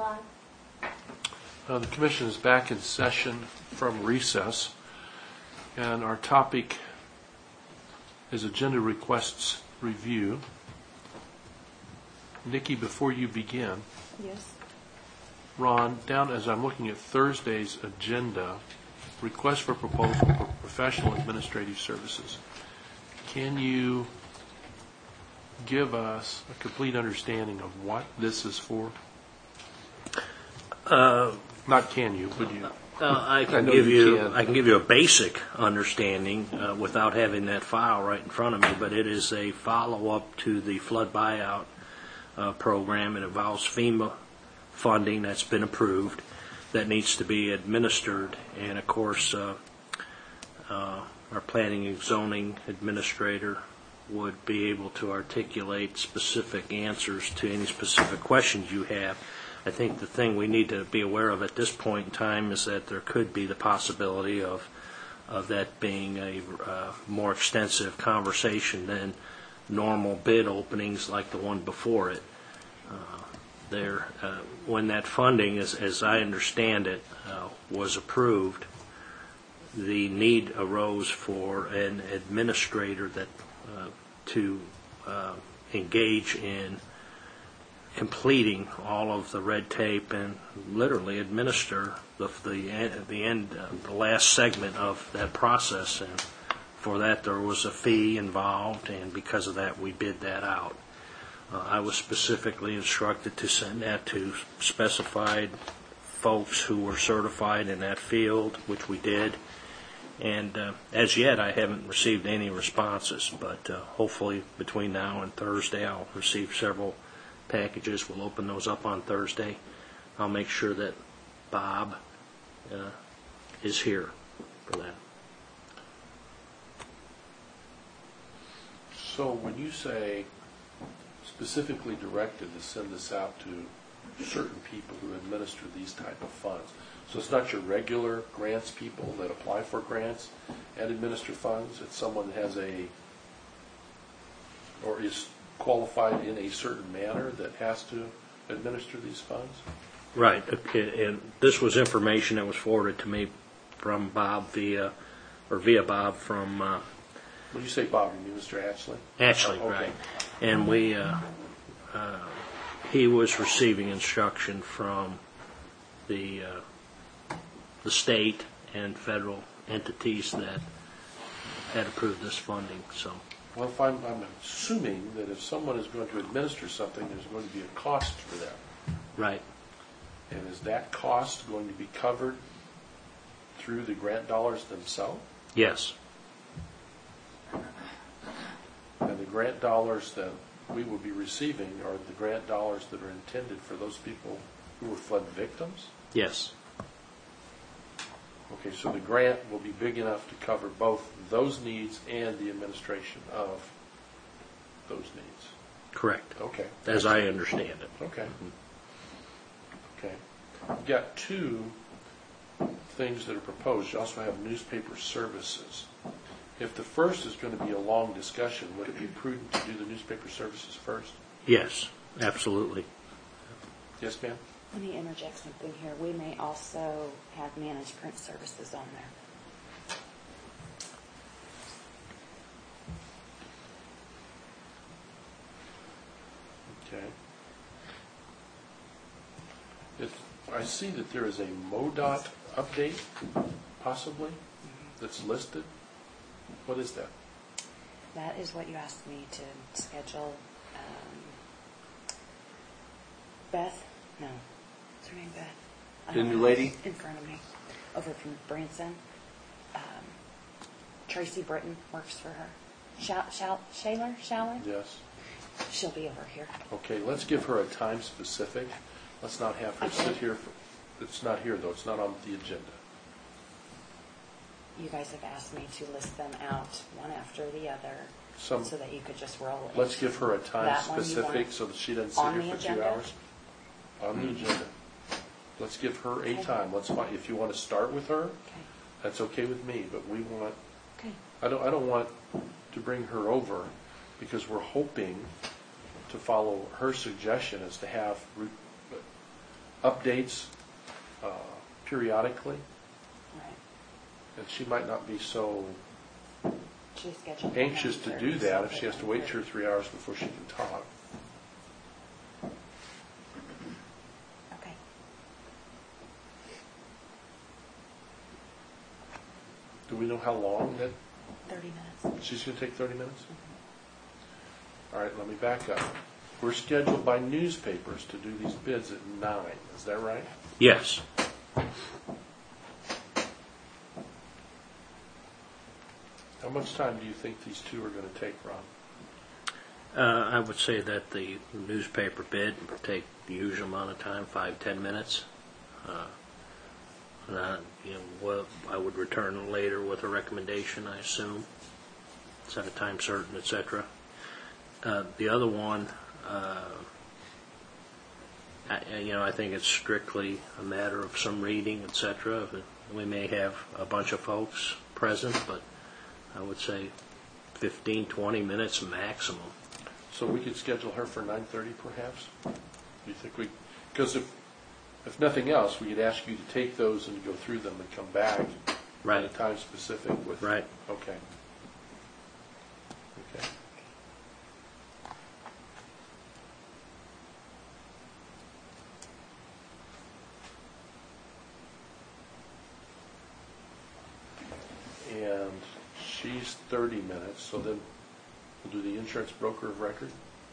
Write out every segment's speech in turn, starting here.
Ron? The Commission is back in session from recess, and our topic is Agenda Requests Review. Nikki, before you begin, Yes. Ron, down as I'm looking at Thursday's agenda, request for proposal for professional administrative services. Can you give us a complete understanding of what this is for? Not can you, would you? I can know give you you. can. I can give you a basic understanding without having that file right in front of me. But it is a follow-up to the flood buyout program. It involves FEMA funding that's been approved that needs to be administered, and of course, our planning and zoning administrator would be able to articulate specific answers to any specific questions you have. I think the thing we need to be aware of at this point in time is that there could be the possibility of that being a more extensive conversation than normal bid openings like the one before it. When that funding, as I understand it, was approved, the need arose for an administrator that to engage in completing all of the red tape and literally administer the last segment of that process. And for that, there was a fee involved, and because of that, we bid that out. I was specifically instructed to send that to specified folks who were certified in that field, which we did. And as yet, I haven't received any responses, but hopefully between now and Thursday, I'll receive several packages. We'll open those up on Thursday. I'll make sure that Bob is here for that. So when you say specifically directed to send this out to certain people who administer these type of funds, so it's not your regular grants people that apply for grants and administer funds. It's someone that has or is qualified in a certain manner that has to administer these funds? Right. And this was information that was forwarded to me from Bob via Bob from... When you say Bob, you mean Mr. Ashley? Ashley, okay. Right. And he was receiving instruction from the state and federal entities that had approved this funding. So, well, if I'm assuming that if someone is going to administer something, there's going to be a cost for that. right. And is that cost going to be covered through the grant dollars themselves? Yes. And the grant dollars that we will be receiving are the grant dollars that are intended for those people who were flood victims? Yes. Okay, so the grant will be big enough to cover both those needs and the administration of those needs. Correct. Okay. As I understand it. Okay. Okay. We've got two things that are proposed. You also have newspaper services. If the first is going to be a long discussion, would it be prudent to do the newspaper services first? Yes, absolutely. Yes, ma'am? Let me interject something here. We may also have managed print services on there. Okay. I see that there is a MoDOT update, possibly, that's listed. What is that? That is what you asked me to schedule. Beth? No. What's her name, Beth? The new lady? In front of me. Over from Branson. Tracy Britton works for her. Shaler? Yes. She'll be over here. Okay, let's give her a time specific. Let's not have her sit here. It's not here, though. It's not on the agenda. You guys have asked me to list them out one after the other so that you could just roll it. Let's give her a time specific so that she doesn't sit here for 2 hours. On the agenda. Let's give her a time. Let's find, if you want to start with her, that's okay with me, but we want, I don't want to bring her over because we're hoping to follow her suggestion is to have updates periodically, Right. and she might not be so She's scheduled. for anxious to 9:30, do that so if she has to wait 2 or 3 hours before she can talk. Okay. Do we know how long that 30 minutes. she's going to take? 30 minutes? All right, let me back up. We're scheduled by newspapers to do these bids at 9. Is that right? Yes. How much time do you think these two are going to take, Ron? I would say that the newspaper bid would take the usual amount of time, 5-10 minutes. I would return later with a recommendation, I assume, set a time certain, etc. The other one, I think it's strictly a matter of some reading, etc. We may have a bunch of folks present, but I would say 15-20 minutes maximum. So we could schedule her for 9:30, perhaps. Do you think we? Because if nothing else, we could ask you to take those and go through them and come back Right. at a time specific with. Right. Okay. Okay. And she's 30 minutes, so then we'll do the insurance broker of record.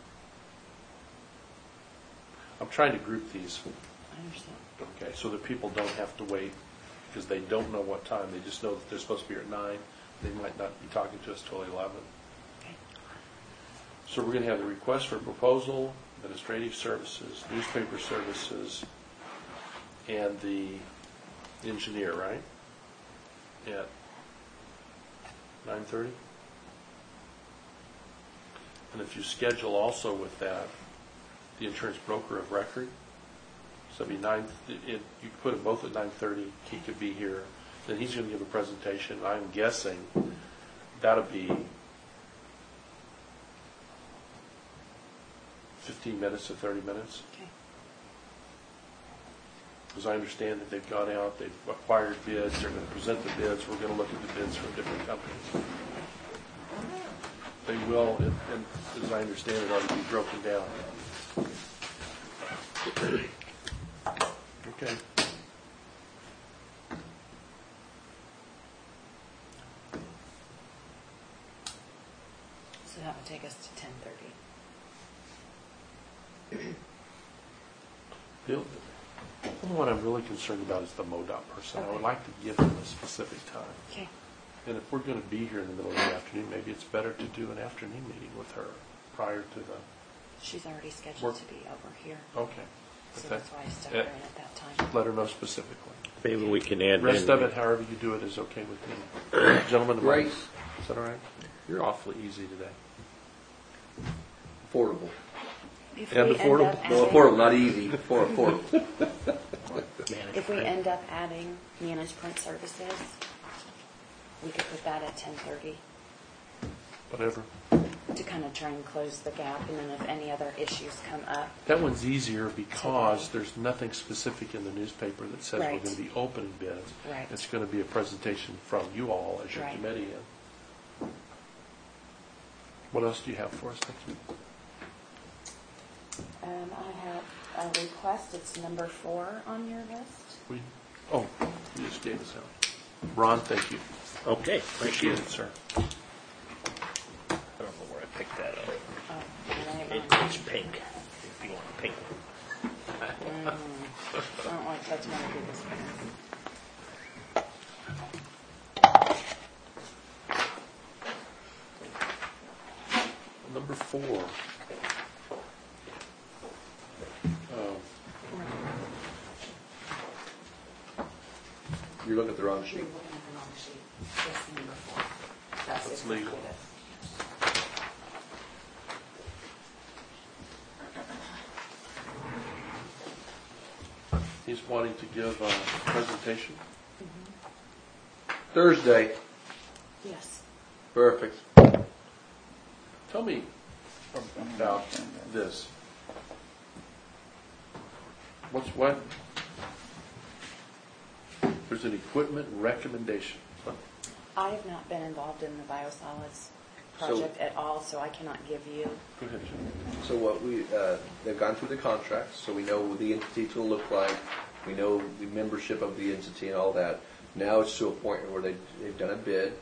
I'm trying to group these. I understand. Okay, so that people don't have to wait because they don't know what time. They just know that they're supposed to be here at 9. They might not be talking to us till 11. Okay. So we're going to have the request for proposal, administrative services, newspaper services, and the engineer, right? At 9:30? And if you schedule also with that, the insurance broker of record, so it'd be you could put them both at 9:30, he could be here, then he's going to give a presentation. I'm guessing that'll be 15 minutes to 30 minutes. Okay. As I understand that they've gone out, they've acquired bids, they're going to present the bids, we're going to look at the bids from different companies. They will, and as I understand it, ought to be broken down. Okay. So that would take us to 10:30. The only one I'm really concerned about is the MoDOT person. I would like to give them a specific time. Okay. And if we're going to be here in the middle of the afternoon, maybe it's better to do an afternoon meeting with her prior to the... She's already scheduled Work. to be over here. Okay. So that's why I stuck her in at that time. Let her know specifically. Maybe we can add The rest in- of it, however you do it, is okay with me. Gentlemen, Right. is that all right? You're awfully easy today. Affordable. If And we affordable. end up Well, adding, affordable, not easy. Affordable. if we end up adding management services, we could put that at 10:30 Whatever. to kind of try and close the gap, and then if any other issues come up, That one's easier because there's nothing specific in the newspaper that says we're Right. going to be opening bids. Right. It's going to be a presentation from you all as your Right. committee. What else do you have for us next week? I have a request. It's number 4 on your list. You just gave us out. Ron, thank you. Okay, thank you. Appreciate it, sir. I don't know where I picked that up. It's pink, if you want pink. I don't like touching other people's pens. Number 4. You're looking at the wrong You're sheet. looking at the wrong sheet. That's number 4. That's That's exactly legal. it. He's wanting to give a presentation. Thursday. Yes. Perfect. Tell me about this. what? There's an equipment recommendation. I have not been involved in the biosolids project at all, so I cannot give you. Go ahead, Jim. So what they've gone through the contracts, so we know what the entity will look like. We know the membership of the entity and all that. Now it's to a point where they've done a bid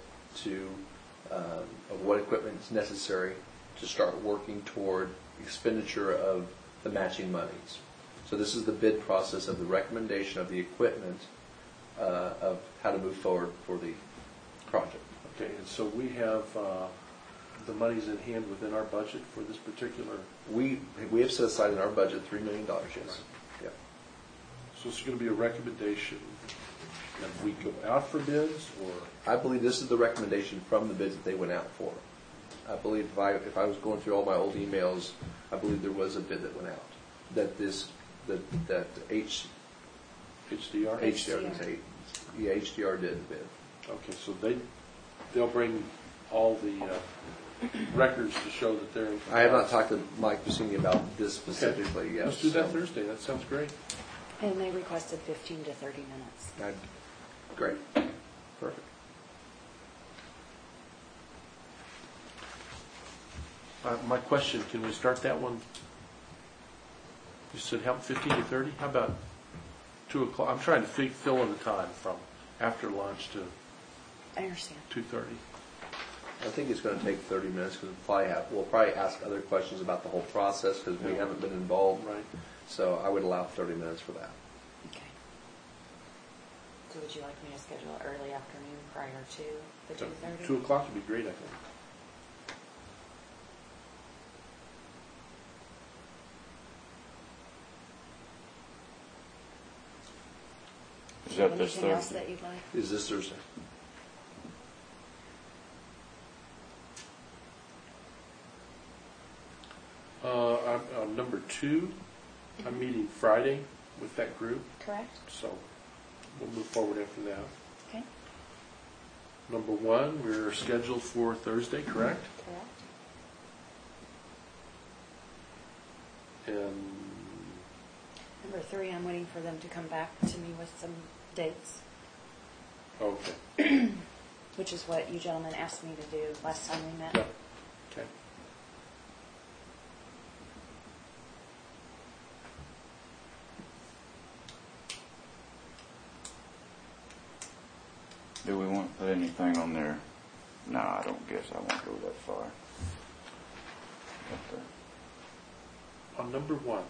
of what equipment is necessary to start working toward expenditure of the matching monies. So this is the bid process of the recommendation of the equipment of how to move forward for the project. Okay, and so we have the monies in hand within our budget for this particular. We have set aside in our budget $3 million. Yes. Right. Yeah. So it's going to be a recommendation that we go out for bids, or I believe this is the recommendation from the bids that they went out for. I believe if I was going through all my old emails, I believe there was a bid that went out. That HDR. HDR did the bid. Okay, so they'll bring all the records to show that they're in compliance. I have not talked to Mike Busini about this specifically Okay. yet. Let's do that Thursday. That sounds great. And they requested 15 to 30 minutes. Great. Perfect. My question, can we start that one? You said how 15 to 30? How about 2 o'clock? I'm trying to fill in the time from after lunch to I understand. 2:30. I think it's going to take 30 minutes because we'll probably ask other questions about the whole process because we haven't been involved. Right. So I would allow 30 minutes for that. Okay. So would you like me to schedule early afternoon prior to the 2:30? 2 o'clock would be great, I think. Is that this Anything else Thursday? that you'd like? Is this Thursday? I'm number 2. I'm meeting Friday with that group, Correct? so we'll move forward after that. Okay. Number 1, we're scheduled for Thursday, correct? Correct. And Number 3, I'm waiting for them to come back to me with some dates, okay. which is what you gentlemen asked me to do last time we met. Yeah. Okay. Do we want to put anything on there? No, I don't guess I won't go that far. But, On number 1,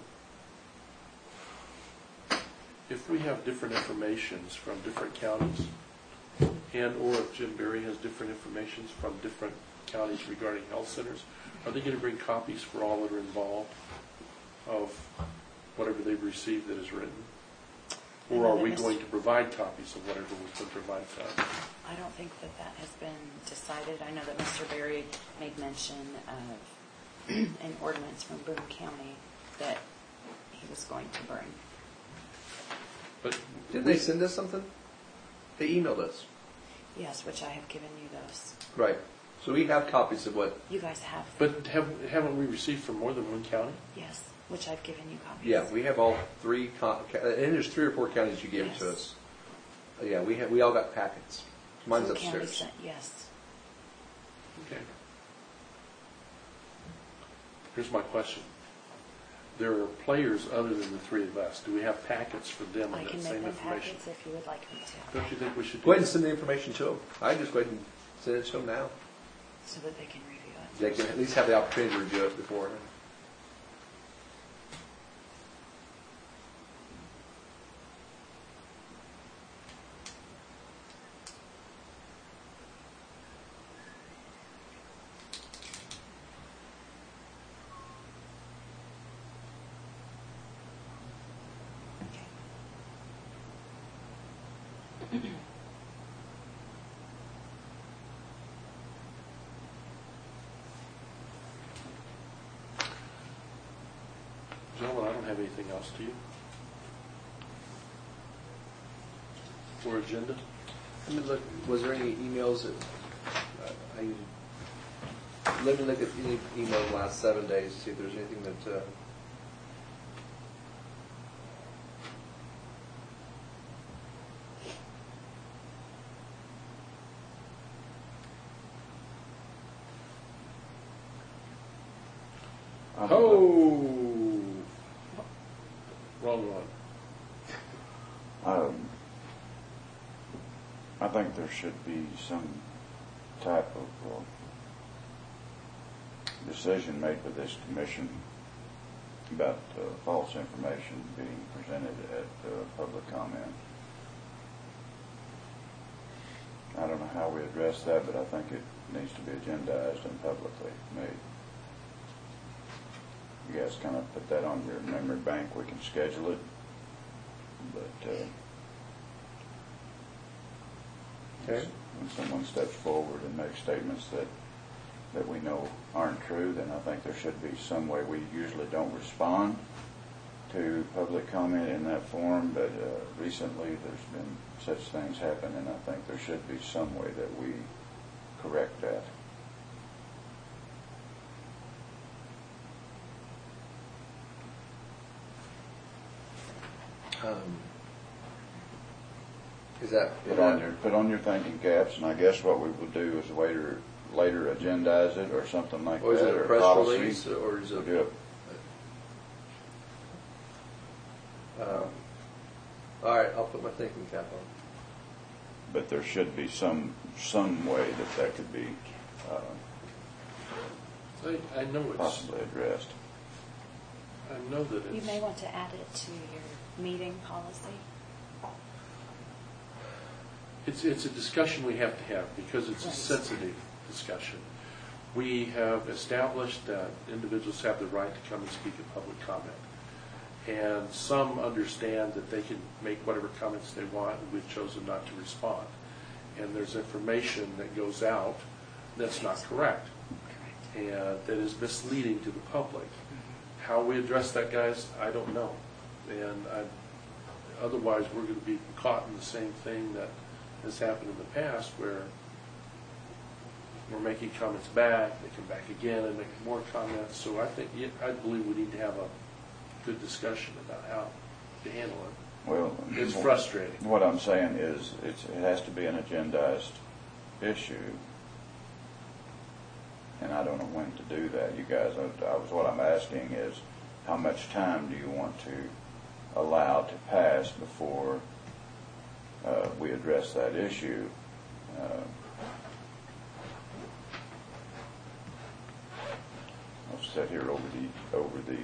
if we have different informations from different counties, and or if Jim Berry has different informations from different counties regarding health centers, are they going to bring copies for all that are involved of whatever they've received that is written? Or are we going to provide copies of whatever was been provided to us? I don't think that has been decided. I know that Mr. Berry made mention of an ordinance from Boone County that he was going to bring. But Did they send us something? They emailed us. Yes, which I have given you those. Right. So we have copies of what. You guys have. But haven't we received from more than one county? Yes, which I've given you copies. Yeah, we have all 3. And there's 3 or 4 counties you gave it to Yes. us. Yeah, we all got packets. Mine's Boone County upstairs. sent- yes. Okay. Here's my question. There are players other than the 3 of us. Do we have packets for them I on can that make same them information? packets if you would like me to, Don't you think we should do Go ahead and that? send the information to them. I just go ahead and send it to them now. so that they can review it. They can at least have the opportunity to review it before. Gentlemen, I don't have anything else to you. For agenda? Let me look. Was there any emails that let me look at any emails the last 7 days to see if there's anything that Oh, wrong one. I think there should be some type of decision made by this commission about false information being presented at public comment. I don't know how we address that, but I think it needs to be agendized and publicly made. You guys kind of put that on your memory bank. We can schedule it, but Okay. when someone steps forward and makes statements that we know aren't true, then I think there should be some way. We usually don't respond to public comment in that form, but recently there's been such things happen, and I think there should be some way that we correct that. Is that Put on your thinking caps, and I guess what we will do is later agendize it or something like or is that, it a or press policy. release, or is it? Do it. All right, I'll put my thinking cap on. But there should be some way that could be I know it's, possibly addressed. I know that it's. You may want to add it to your meeting policy. It's a discussion we have to have because it's a Right. sensitive discussion. We have established that individuals have the right to come and speak at public comment. And some understand that they can make whatever comments they want, and we've chosen not to respond. And there's information that goes out that's not correct, and that is misleading to the public. How we address that, guys, I don't know. And otherwise, we're going to be caught in the same thing that has happened in the past, where we're making comments back, they come back again and make more comments. So I believe we need to have a good discussion about how to handle it. Well, It's frustrating. What I'm saying is it has to be an agendized issue, and I don't know when to do that. You guys, what I'm asking is how much time do you want to allow to pass before we address that issue? I've sat here over the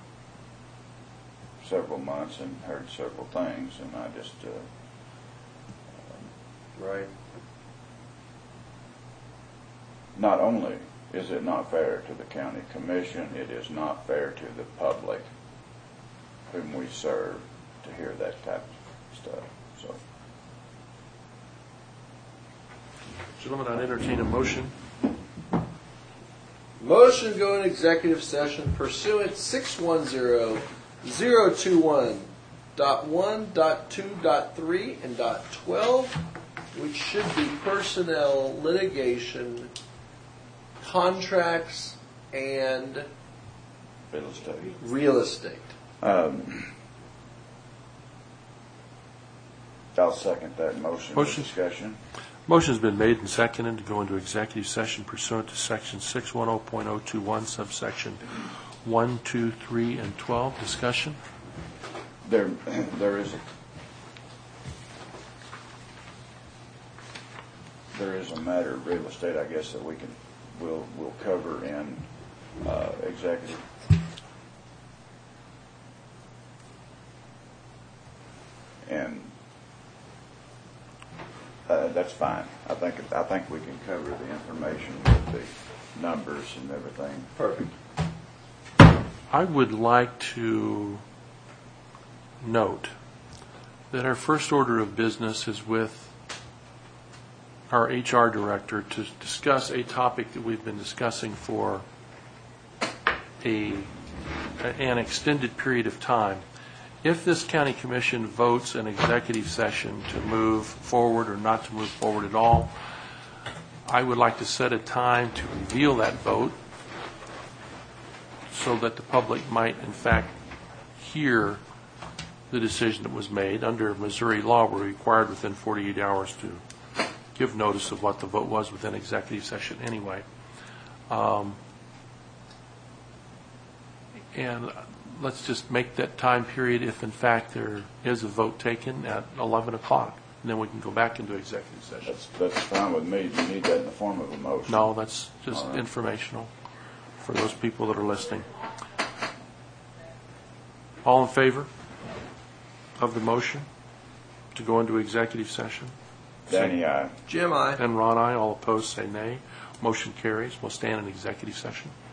several months and heard several things, and I just Right. not only is it not fair to the county commission, it is not fair to the public whom we serve to hear that type of stuff. So, Gentlemen, I'd entertain a motion. Motion to go in executive session pursuant 610.021.1.2.3 and .12, which should be personnel, litigation, contracts, and real estate. real estate. I'll second that motion. Motion. Discussion. Motion's been made and seconded to go into executive session pursuant to Section 610.021, subsection 1, 2, 3, and 12. Discussion? There is a matter of real estate, I guess, that we'll cover in executive. And that's fine. I think we can cover the information with the numbers and everything. Perfect. I would like to note that our first order of business is with our HR director to discuss a topic that we've been discussing for an extended period of time. If this county commission votes an executive session to move forward or not to move forward at all, I would like to set a time to reveal that vote so that the public might, in fact, hear the decision that was made. Under Missouri law, we're required within 48 hours to give notice of what the vote was within executive session anyway. And let's just make that time period if in fact there is a vote taken at 11 o'clock. And then we can go back into executive session. That's fine with me. Do you need that in the form of a motion? No, that's just All right. informational for those people that are listening. All in favor of the motion to go into executive session? Danny, aye. Jim, I. And Ron, aye. All opposed, say nay. Motion carries. We'll stand in executive session.